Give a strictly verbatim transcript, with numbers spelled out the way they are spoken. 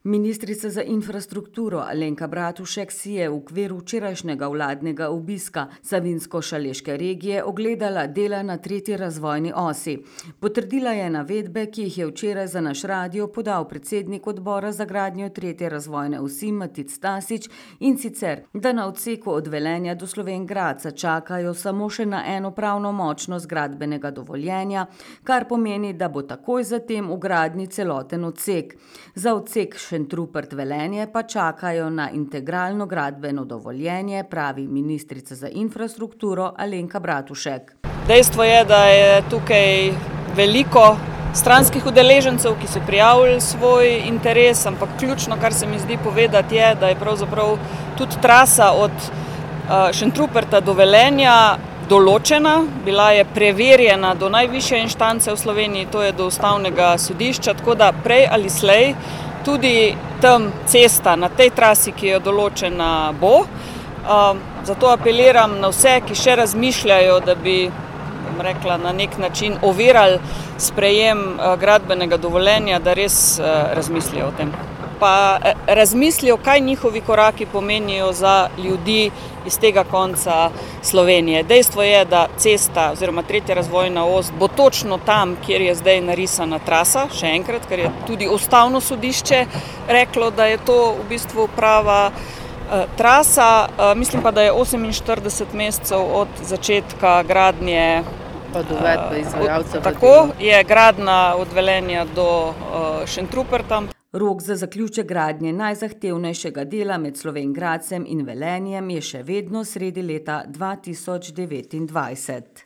Ministrica za infrastrukturo Alenka Bratušek si je v okviru včerajšnjega vladnega obiska Savinjsko-Šaleške regije ogledala dela na tretji razvojni osi. Potrdila je navedbe, ki jih je včeraj za naš radio podal predsednik odbora za gradnjo tretje razvojne osi Matic Stasič, in sicer, da na odseku od Velenja do Slovenj Gradca čakajo samo še na eno pravnomočnost gradbenega dovoljenja, kar pomeni, da bo takoj zatem v gradnji celoten odsek. Za odsek Šentrupert-Velenje pa čakajo na integralno gradbeno dovoljenje, pravi ministrica za infrastrukturo Alenka Bratušek. Dejstvo je, da je tukaj veliko stranskih udeležencev, ki so prijavili svoj interes, ampak ključno, kar se mi zdi povedati, je, da je pravzaprav tudi trasa od Šentruperta do Velenja določena, bila je preverjena do najvišje inštance v Sloveniji, to je do Ustavnega sodišča, tako da prej ali slej tudi tam cesta na tej trasi, ki je določena, bo. Zato apeliram na vse, ki še razmišljajo, da bi, bom rekla, na nek način ovirali sprejem gradbenega dovoljenja, da res razmislijo o tem. Pa razmislijo, kaj njihovi koraki pomenijo za ljudi iz tega konca Slovenije. Dejstvo je, da cesta oziroma tretja razvojna os bo točno tam, kjer je zdaj narisana trasa, še enkrat, ker je tudi Ustavno sodišče reklo, da je to v bistvu prava trasa. Mislim pa, da je oseminštirideset mesecev od začetka gradnje. Od uvedbe izvajalca. Tako je gradnja od Velenja do Šentruperta. Rok za zaključek gradnje najzahtevnejšega dela med Slovenj Gradcem in Velenjem je še vedno sredi leta dva tisoč devetindvajset.